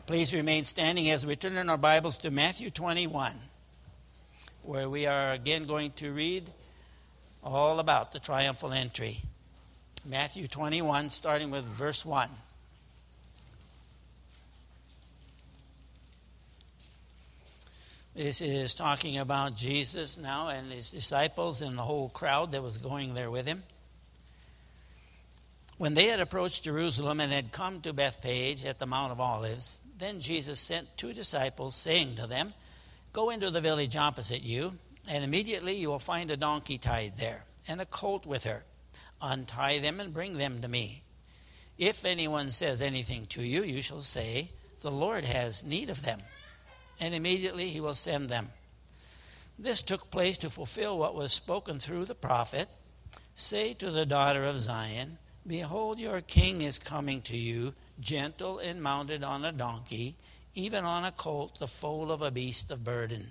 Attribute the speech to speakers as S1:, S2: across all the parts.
S1: Please remain standing as we turn in our Bibles to Matthew 21, where we are again going to read all about the triumphal entry. Matthew 21, starting with verse 1. This is talking about Jesus now and his disciples and the whole crowd that was going there with him. When they had approached Jerusalem and had come to Bethphage at the Mount of Olives, then Jesus sent 2 disciples, saying to them, "Go into the village opposite you, and immediately you will find a donkey tied there, and a colt with her. Untie them and bring them to me. If anyone says anything to you, you shall say, 'The Lord has need of them,' and immediately he will send them." This took place to fulfill what was spoken through the prophet. "Say to the daughter of Zion, Behold, your king is coming to you, gentle and mounted on a donkey, even on a colt, the foal of a beast of burden."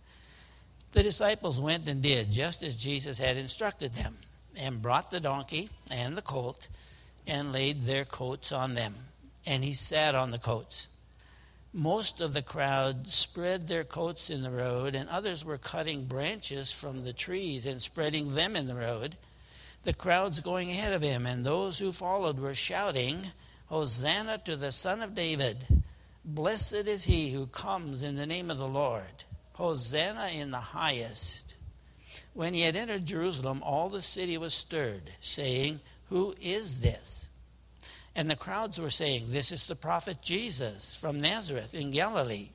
S1: The disciples went and did just as Jesus had instructed them, and brought the donkey and the colt, and laid their coats on them, and he sat on the coats. Most of the crowd spread their coats in the road, and others were cutting branches from the trees and spreading them in the road. The crowds going ahead of him and those who followed were shouting, "Hosanna to the Son of David! Blessed is he who comes in the name of the Lord! Hosanna in the highest!" When he had entered Jerusalem, all the city was stirred, saying, "Who is this?" And the crowds were saying, "This is the prophet Jesus from Nazareth in Galilee."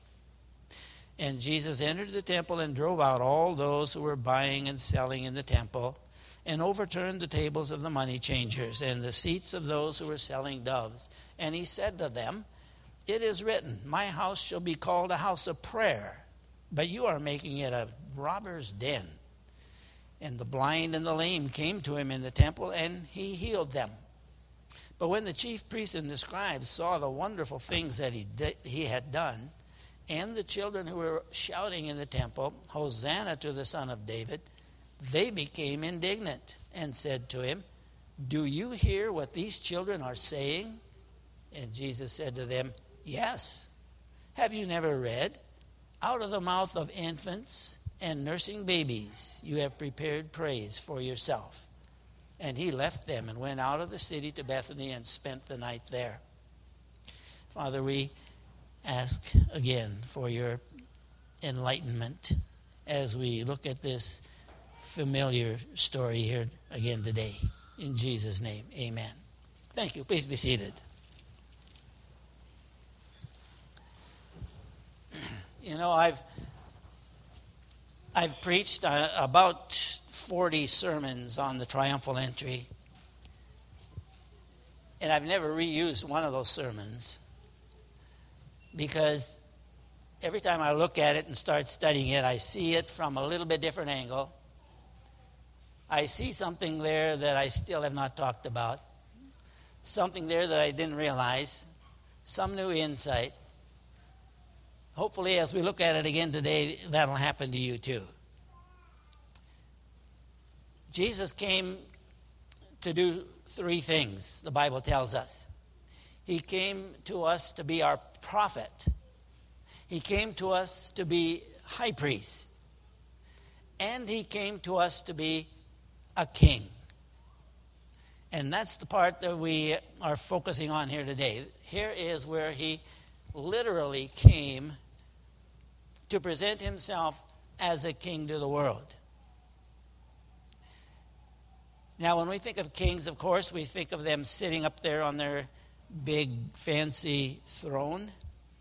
S1: And Jesus entered the temple and drove out all those who were buying and selling in the temple, and overturned the tables of the money changers and the seats of those who were selling doves. And he said to them, "It is written, my house shall be called a house of prayer, but you are making it a robber's den." And the blind and the lame came to him in the temple, and he healed them. But when the chief priests and the scribes saw the wonderful things that he had done, and the children who were shouting in the temple, "Hosanna to the Son of David," they became indignant and said to him, "Do you hear what these children are saying?" And Jesus said to them, "Yes. Have you never read, 'Out of the mouth of infants and nursing babies you have prepared praise for yourself'?" And he left them and went out of the city to Bethany and spent the night there. Father, we ask again for your enlightenment as we look at this familiar story here again today. In Jesus' name, amen. Thank you. Please be seated. You know, I've preached about 40 sermons on the triumphal entry, and I've never reused one of those sermons, because every time I look at it and start studying it, I see it from a little bit different angle. I see something there that I still have not talked about, something there that I didn't realize, some new insight. Hopefully, as we look at it again today, that'll happen to you too. Jesus came to do 3 things, the Bible tells us. He came to us to be our prophet. He came to us to be high priest. And he came to us to be a king. And that's the part that we are focusing on here today. Here is where he literally came to present himself as a king to the world. Now, when we think of kings, of course, we think of them sitting up there on their big, fancy throne.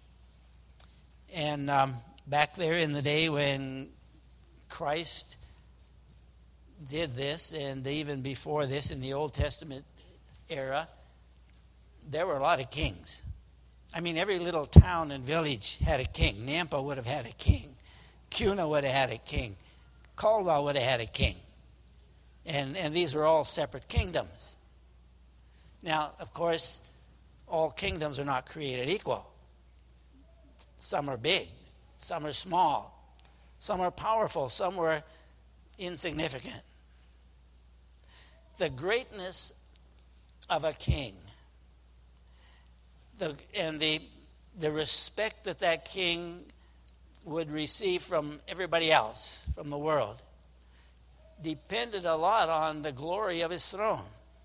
S1: And back there in the day when Christ did this, and even before this in the Old Testament era, there were a lot of kings. I mean, every little town and village had a king. Nampa would have had a king. Kuna would have had a king. Caldwell would have had a king. And these were all separate kingdoms. Now, of course, all kingdoms are not created equal. Some are big, some are small, some are powerful, some were insignificant. The greatness of a king and the the respect that that king would receive from everybody else, from the world, depended a lot on the glory of his throne.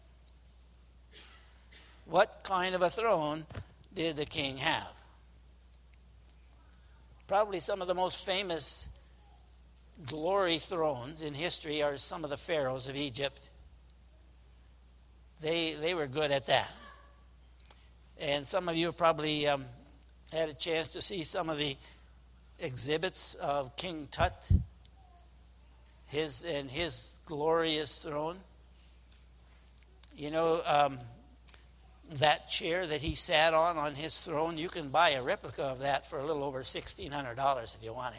S1: What kind of a throne did the king have? Probably some of the most famous glory thrones in history are some of the pharaohs of Egypt. They were good at that. And some of you have probably had a chance to see some of the exhibits of King Tut, his glorious throne. You know, that chair that he sat on his throne, you can buy a replica of that for a little over $1,600 if you want it.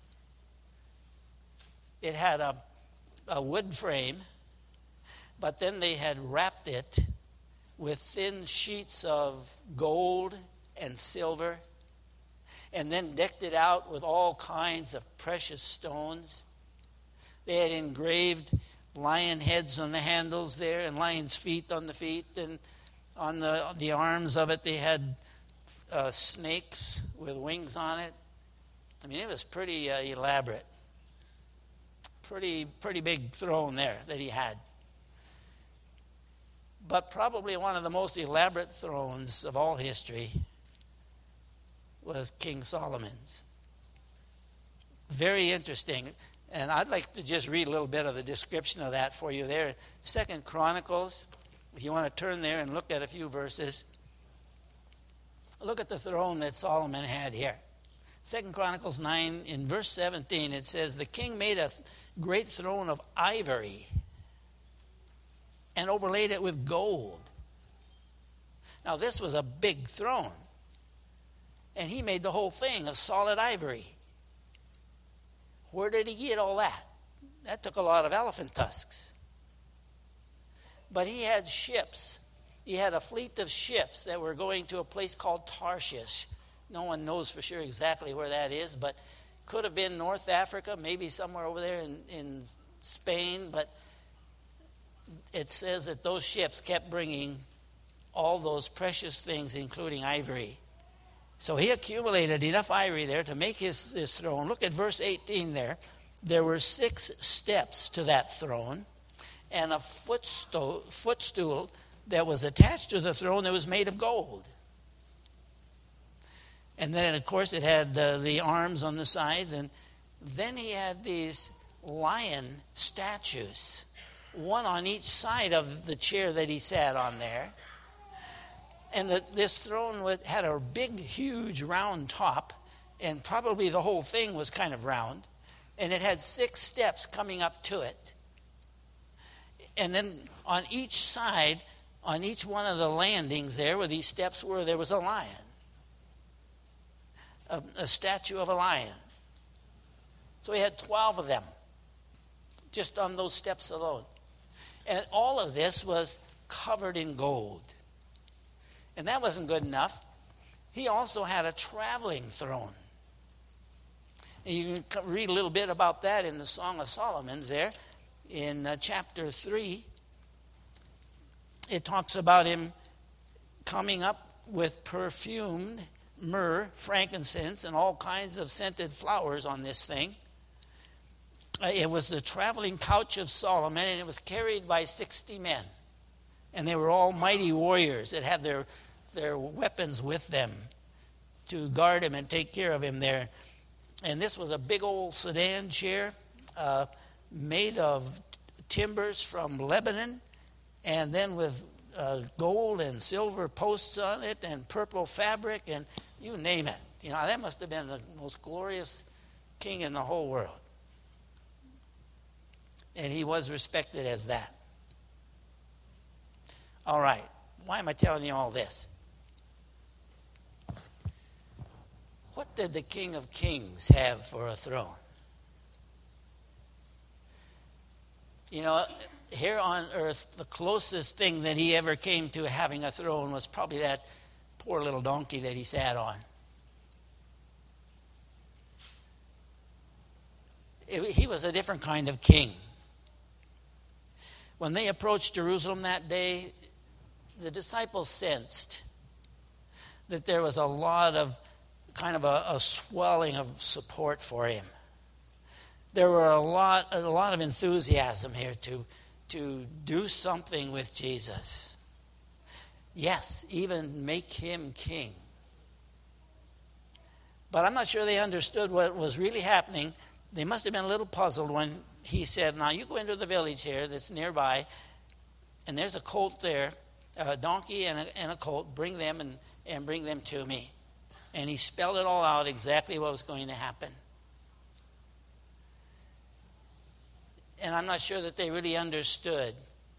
S1: It had a wood frame, but then they had wrapped it with thin sheets of gold and silver, and then decked it out with all kinds of precious stones. They had engraved lion heads on the handles there, and lion's feet on the feet, and on the arms of it they had snakes with wings on it. I mean, it was pretty elaborate. Pretty big throne there that he had. But probably one of the most elaborate thrones of all history was King Solomon's. Very interesting. And I'd like to just read a little bit of the description of that for you there. 2 Chronicles, if you want to turn there and look at a few verses. Look at the throne that Solomon had here. 2 Chronicles 9, in verse 17, it says, "The king made a great throne of ivory and overlaid it with gold." Now, this was a big throne. And he made the whole thing of solid ivory. Where did he get all that? That took a lot of elephant tusks. But he had ships. He had a fleet of ships that were going to a place called Tarshish. No one knows for sure exactly where that is, but could have been North Africa, maybe somewhere over there in Spain. But it says that those ships kept bringing all those precious things, including ivory. So he accumulated enough ivory there to make his throne. Look at verse 18 there. There were 6 steps to that throne, and a footstool that was attached to the throne that was made of gold. And then, of course, it had the arms on the sides. And then he had these lion statues, one on each side of the chair that he sat on there. And this throne had a big, huge, round top, and probably the whole thing was kind of round. And it had 6 steps coming up to it. And then on each side, on each one of the landings there where these steps were, there was a lion. A statue of a lion. So he had 12 of them, just on those steps alone. And all of this was covered in gold. And that wasn't good enough. He also had a traveling throne. And you can read a little bit about that in the Song of Solomon's there. In chapter 3, it talks about him coming up with perfumed myrrh, frankincense, and all kinds of scented flowers on this thing. It was the traveling couch of Solomon, and it was carried by 60 men. And they were all mighty warriors that had their weapons with them to guard him and take care of him there. And this was a big old sedan chair made of timbers from Lebanon, and then with gold and silver posts on it and purple fabric and you name it. You know, that must have been the most glorious king in the whole world. And he was respected as that. All right. Why am I telling you all this? What did the King of Kings have for a throne? You know, here on earth, the closest thing that he ever came to having a throne was probably that poor little donkey that he sat on. He was a different kind of king. When they approached Jerusalem that day, the disciples sensed that there was a lot of kind of a swelling of support for him. There were a lot of enthusiasm here to do something with Jesus. Yes, even make him king. But I'm not sure they understood what was really happening. They must have been a little puzzled when he said, now you go into the village here that's nearby, and there's a colt there, a donkey and a colt. Bring them and bring them to me. And he spelled it all out exactly what was going to happen. And I'm not sure that they really understood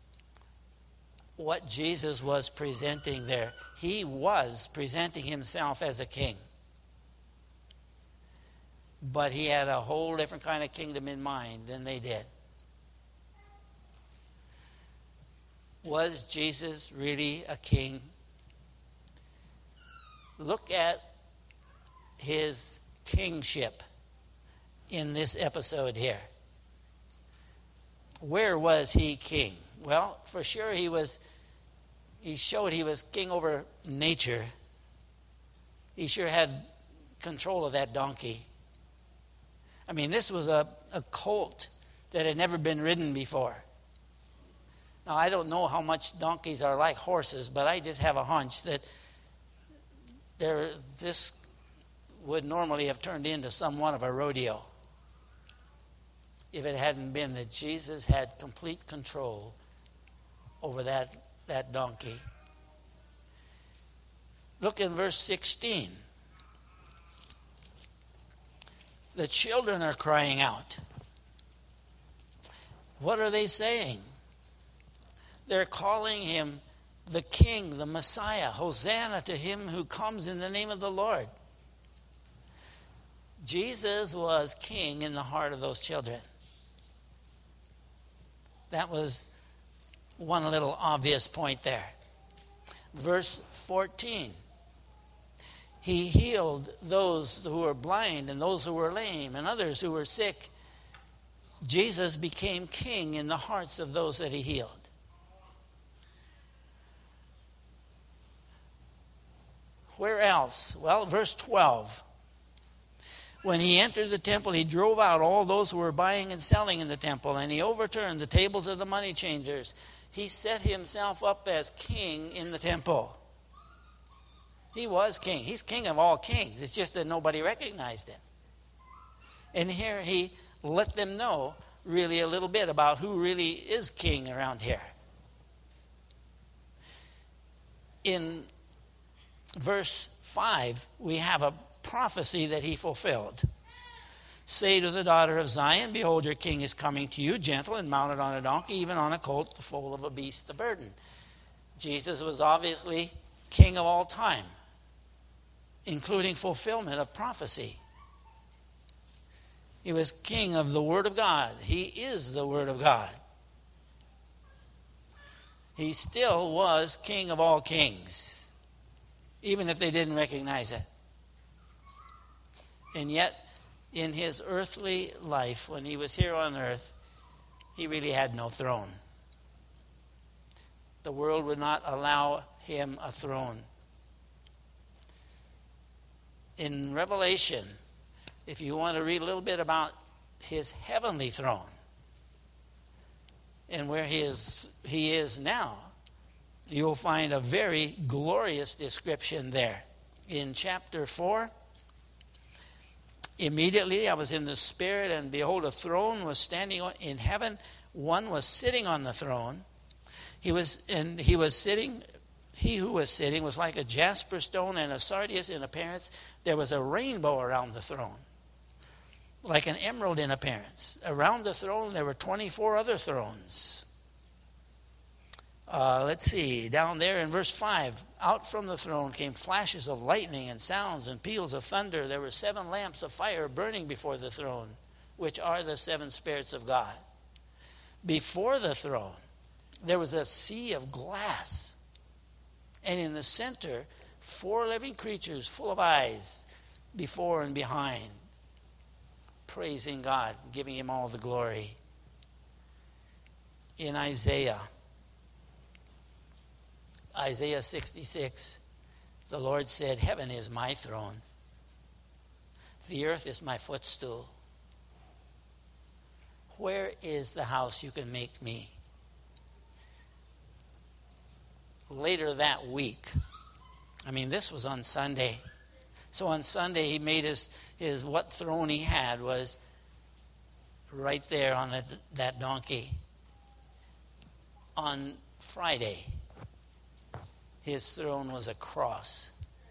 S1: what Jesus was presenting there. He was presenting himself as a king. But he had a whole different kind of kingdom in mind than they did. Was Jesus really a king? Look at his kingship in this episode here. Where was he king? Well, for sure he showed he was king over nature. He sure had control of that donkey. I mean, this was a colt that had never been ridden before. Now, I don't know how much donkeys are like horses, but I just have a hunch that this would normally have turned into somewhat of a rodeo if it hadn't been that Jesus had complete control over that donkey. Look in verse 16. The children are crying out. What are they saying? They're calling him the King, the Messiah. Hosanna to him who comes in the name of the Lord. Jesus was king in the heart of those children. That was one little obvious point there. Verse 14. He healed those who were blind and those who were lame and others who were sick. Jesus became king in the hearts of those that he healed. Where else? Well, verse 12. When he entered the temple, he drove out all those who were buying and selling in the temple, and he overturned the tables of the money changers. He set himself up as king in the temple. He was king. He's king of all kings. It's just that nobody recognized him. And here he let them know really a little bit about who really is king around here. In verse 5, we have a prophecy that he fulfilled. Say to the daughter of Zion, behold, your king is coming to you, gentle and mounted on a donkey, even on a colt, the foal of a beast of burden. Jesus was obviously king of all time, including fulfillment of prophecy. He was king of the Word of God. He is the Word of God. He still was king of all kings, even if they didn't recognize it. And yet, in his earthly life, when he was here on earth, he really had no throne. The world would not allow him a throne. In Revelation, if you want to read a little bit about his heavenly throne and where he is now, you'll find a very glorious description there. In chapter 4, immediately I was in the Spirit, and behold, a throne was standing in heaven. One was sitting on the throne. He who was sitting was like a jasper stone and a sardius in appearance. There was a rainbow around the throne, like an emerald in appearance. Around the throne there were 24 other thrones. Let's see, down there in verse 5, out from the throne came flashes of lightning and sounds and peals of thunder. There were 7 lamps of fire burning before the throne, which are the 7 spirits of God. Before the throne, there was a sea of glass, and in the center, 4 living creatures full of eyes before and behind, praising God, giving him all the glory. In Isaiah 66, The Lord said, heaven is my throne. The earth is my footstool. Where is the house you can make me? Later that week, this was on Sunday. So on Sunday, he made his what throne he had was right there on that donkey. On Friday, his throne was a cross.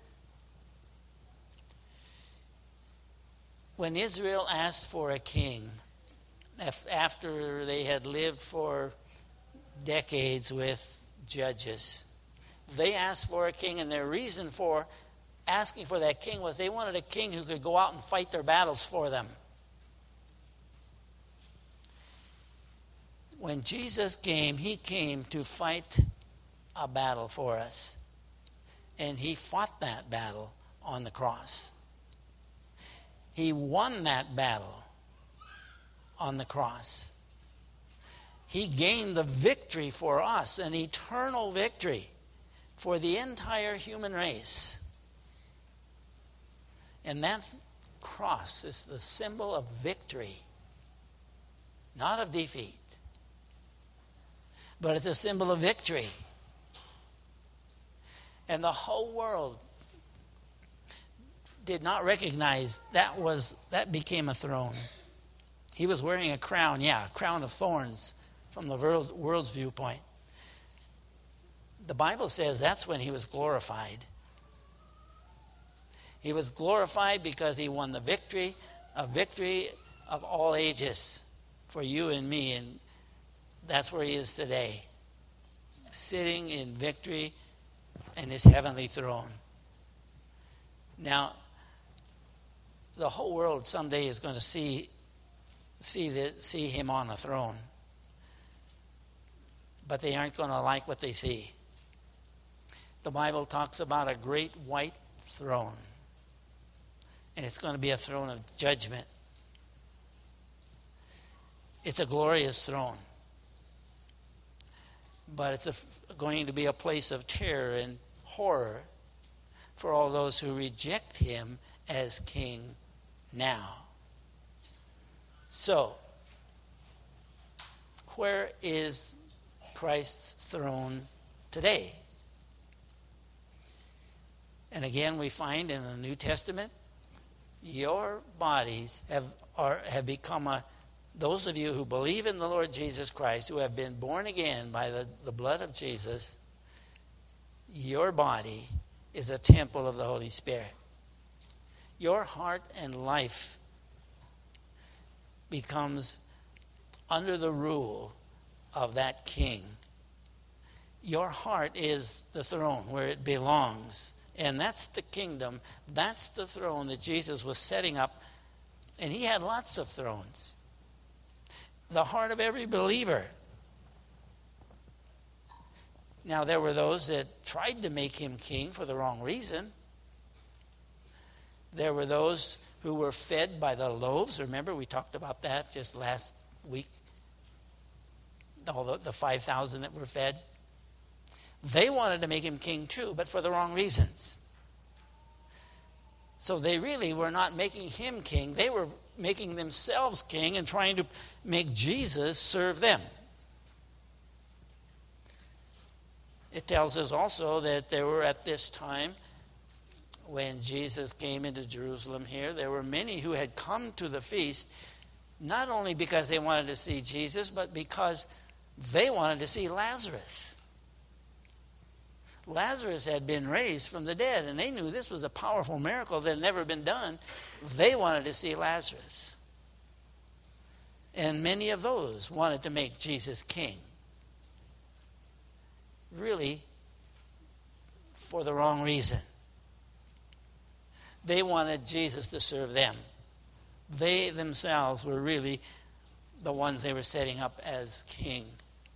S1: When Israel asked for a king, after they had lived for decades with judges, they asked for a king, and their reason for asking for that king was they wanted a king who could go out and fight their battles for them. When Jesus came, he came to fight a battle for us. And he fought that battle on the cross. He won that battle on the cross. He gained the victory for us, an eternal victory for the entire human race. And that cross is the symbol of victory, not of defeat. But it's a symbol of victory. And the whole world did not recognize that became a throne. He was wearing a crown, a crown of thorns from the world's viewpoint. The Bible says that's when he was glorified. He was glorified because he won the victory, a victory of all ages for you and me. And that's where he is today, sitting in victory in his heavenly throne. Now, the whole world someday is going to see him on a throne. But they aren't going to like what they see. The Bible talks about a great white throne. And it's going to be a throne of judgment. It's a glorious throne. But it's going to be a place of terror and horror for all those who reject him as king now. So, where is Christ's throne today? And again, we find in the New Testament, your bodies have become those of you who believe in the Lord Jesus Christ, who have been born again by the blood of Jesus, your body is a temple of the Holy Spirit. Your heart and life becomes under the rule of that king. Your heart is the throne where it belongs. And that's the kingdom. That's the throne that Jesus was setting up. And he had lots of thrones. The heart of every believer. Now, there were those that tried to make him king for the wrong reason. There were those who were fed by the loaves. Remember, we talked about that just last week. All the 5,000 that were fed. They wanted to make him king too, but for the wrong reasons. So they really were not making him king. They were making themselves king and trying to make Jesus serve them. It tells us also that there were at this time, when Jesus came into Jerusalem here, there were many who had come to the feast, not only because they wanted to see Jesus, but because they wanted to see Lazarus. Lazarus had been raised from the dead, and they knew this was a powerful miracle that had never been done. They wanted to see Lazarus. And many of those wanted to make Jesus king. Really, for the wrong reason. They wanted Jesus to serve them. They themselves were really the ones they were setting up as king.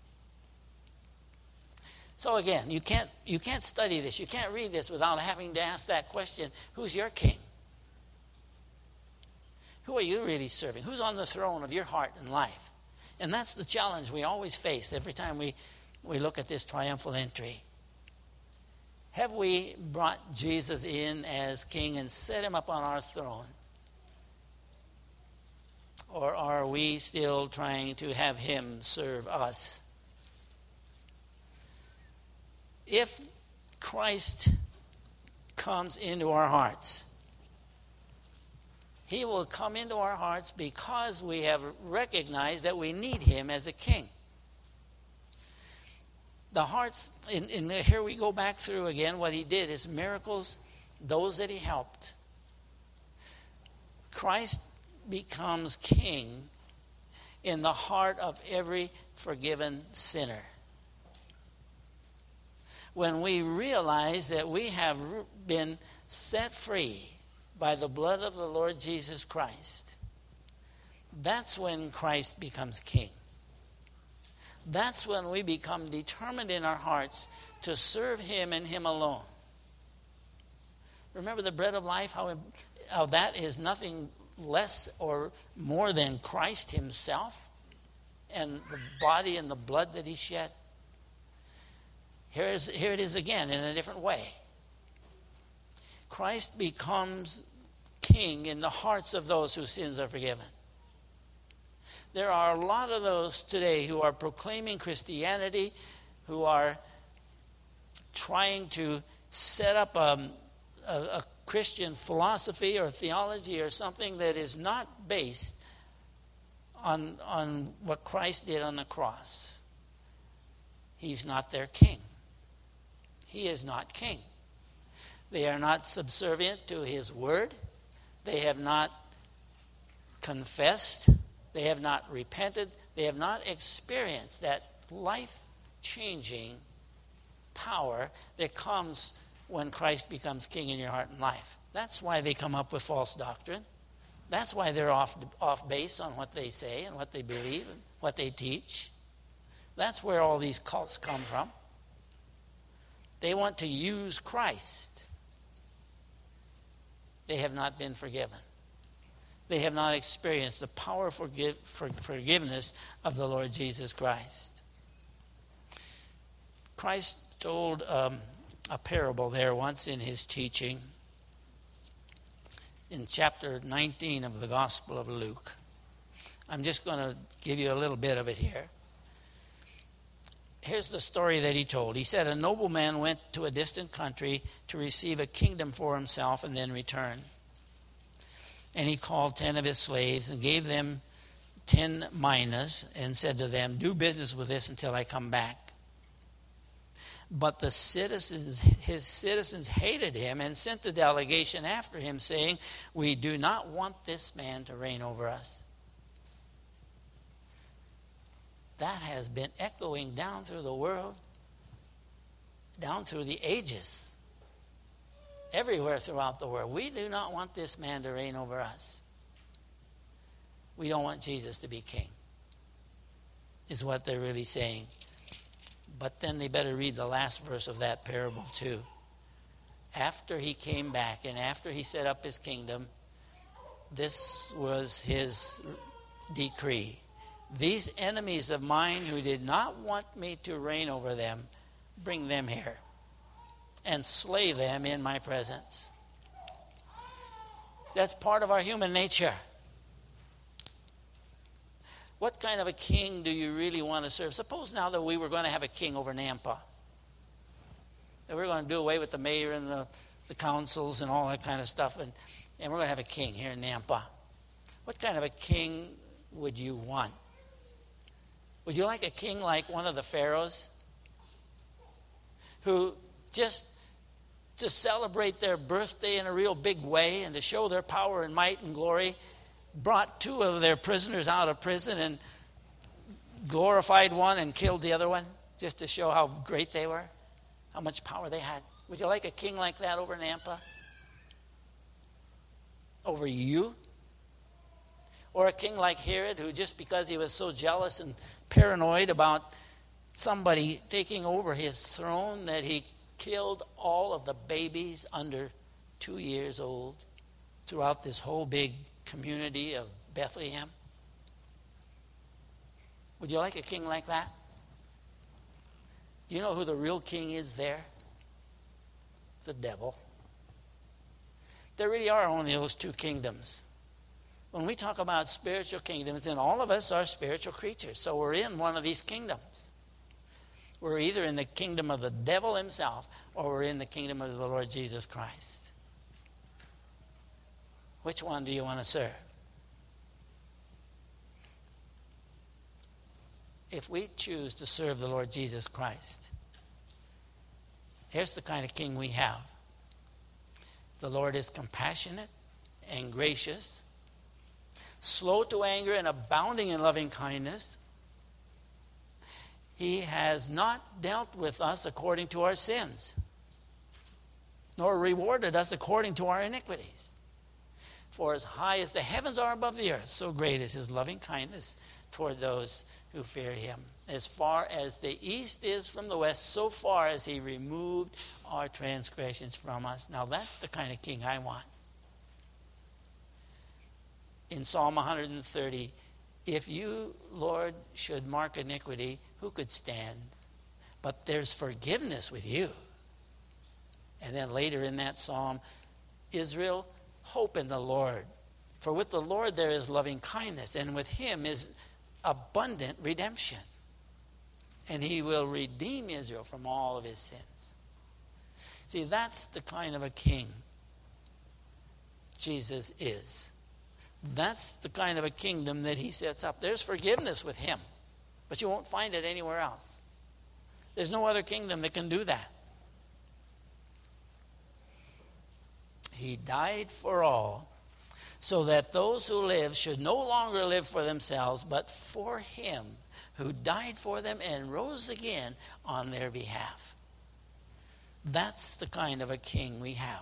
S1: So again, you can't study this. You can't read this without having to ask that question, who's your king? Who are you really serving? Who's on the throne of your heart and life? And that's the challenge we always face every time we look at this triumphal entry. Have we brought Jesus in as king and set him up on our throne? Or are we still trying to have him serve us? If Christ comes into our hearts, he will come into our hearts because we have recognized that we need him as a king. The hearts, here we go back through again what he did, his miracles, those that he helped. Christ becomes king in the heart of every forgiven sinner. When we realize that we have been set free by the blood of the Lord Jesus Christ, that's when Christ becomes king. That's when we become determined in our hearts to serve him and him alone. Remember the bread of life, how that is nothing less or more than Christ himself and the body and the blood that he shed. Here it is again in a different way. Christ becomes king in the hearts of those whose sins are forgiven. There are a lot of those today who are proclaiming Christianity, who are trying to set up a Christian philosophy or theology or something that is not based on what Christ did on the cross. He's not their king. He is not king. They are not subservient to his word. They have not confessed. They have not repented. They have not experienced that life-changing power that comes when Christ becomes king in your heart and life. That's why they come up with false doctrine. That's why they're off base on what they say and what they believe and what they teach. That's where all these cults come from. They want to use Christ. They have not been forgiven. They have not experienced the power for forgiveness of the Lord Jesus Christ. Christ told a parable there once in his teaching in chapter 19 of the Gospel of Luke. I'm just going to give you a little bit of it here. Here's the story that he told. He said, a nobleman went to a distant country to receive a kingdom for himself and then return. And he called 10 of his slaves and gave them 10 minas and said to them, do business with this until I come back. But his citizens hated him and sent a delegation after him saying, we do not want this man to reign over us. That has been echoing down through the world, down through the ages, everywhere throughout the world. We do not want this man to reign over us. We don't want Jesus to be king, is what they're really saying. But then they better read the last verse of that parable too. After he came back and after he set up his kingdom, this was his decree. These enemies of mine who did not want me to reign over them, bring them here and slay them in my presence. That's part of our human nature. What kind of a king do you really want to serve? Suppose now that we were going to have a king over Nampa. That we're going to do away with the mayor and the councils and all that kind of stuff, and we're going to have a king here in Nampa. What kind of a king would you want? Would you like a king like one of the pharaohs who just to celebrate their birthday in a real big way and to show their power and might and glory, brought 2 of their prisoners out of prison and glorified one and killed the other one just to show how great they were, how much power they had? Would you like a king like that over Nampa? Over you? Or a king like Herod, who just because he was so jealous and paranoid about somebody taking over his throne that he killed all of the babies under 2 years old throughout this whole big community of Bethlehem? Would you like a king like that? Do you know who the real king is there? the devil. There really are only those two kingdoms. When we talk about spiritual kingdoms, and all of us are spiritual creatures, so we're in one of these kingdoms. We're either in the kingdom of the devil himself, or we're in the kingdom of the Lord Jesus Christ. Which one do you want to serve? If we choose to serve the Lord Jesus Christ, here's the kind of king we have. The Lord is compassionate and gracious, slow to anger and abounding in loving kindness. He has not dealt with us according to our sins, nor rewarded us according to our iniquities. For as high as the heavens are above the earth, so great is his loving kindness toward those who fear him. As far as the east is from the west, so far as he removed our transgressions from us. Now that's the kind of king I want. In Psalm 130, if you, Lord, should mark iniquity, who could stand? But there's forgiveness with you. And then later in that psalm, Israel, hope in the Lord. For with the Lord there is loving kindness, and with him is abundant redemption. And he will redeem Israel from all of his sins. See, that's the kind of a king Jesus is. That's the kind of a kingdom that he sets up. There's forgiveness with him, but you won't find it anywhere else. There's no other kingdom that can do that. He died for all, so that those who live should no longer live for themselves, but for him who died for them and rose again on their behalf. That's the kind of a king we have.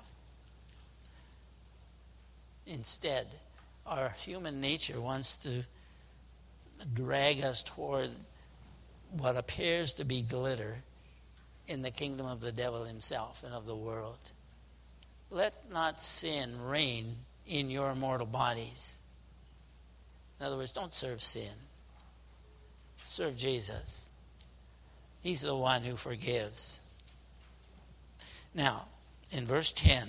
S1: Instead, our human nature wants to drag us toward what appears to be glitter in the kingdom of the devil himself and of the world. Let not sin reign in your mortal bodies. In other words, don't serve sin. Serve Jesus. He's the one who forgives. Now, in verse 10,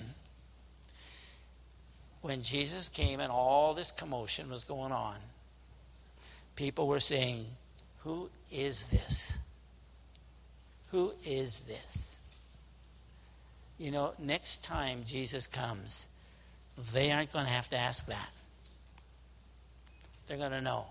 S1: when Jesus came and all this commotion was going on, people were saying, who is this? Who is this? You know, next time Jesus comes, they aren't going to have to ask that. They're going to know.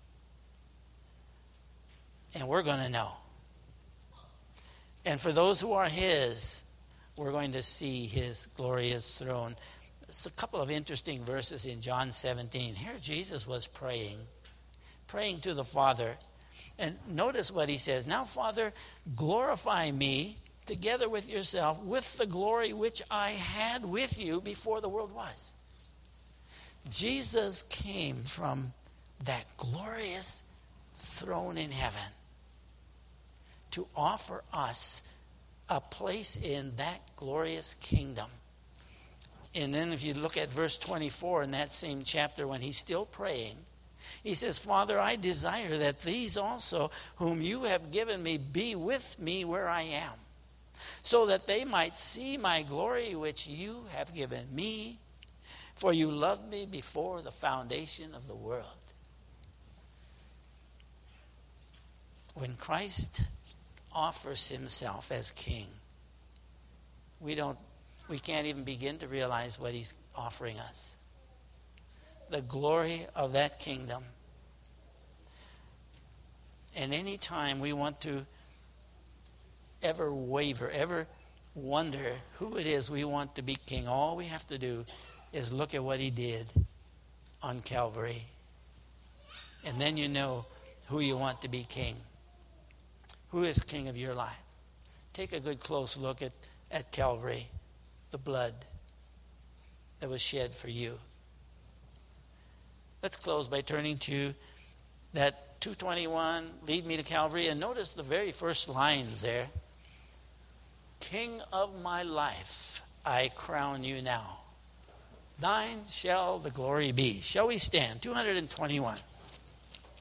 S1: And we're going to know. And for those who are his, we're going to see his glorious throne. It's a couple of interesting verses in John 17. Here Jesus was praying to the Father. And notice what he says. Now, Father, glorify me together with yourself with the glory which I had with you before the world was. Jesus came from that glorious throne in heaven to offer us a place in that glorious kingdom. And then if you look at verse 24 in that same chapter when he's still praying, he says, Father, I desire that these also whom you have given me be with me where I am, so that they might see my glory which you have given me, for you loved me before the foundation of the world. When Christ offers himself as king, we can't even begin to realize what he's offering us. The glory of that kingdom. And any time we want to ever waver, ever wonder who it is we want to be king, all we have to do is look at what he did on Calvary. And then you know who you want to be king. Who is king of your life? Take a good close look at Calvary, the blood that was shed for you. Let's close by turning to that 221, lead me to Calvary, and notice the very first lines there. King of my life, I crown you now. Thine shall the glory be. Shall we stand? 221.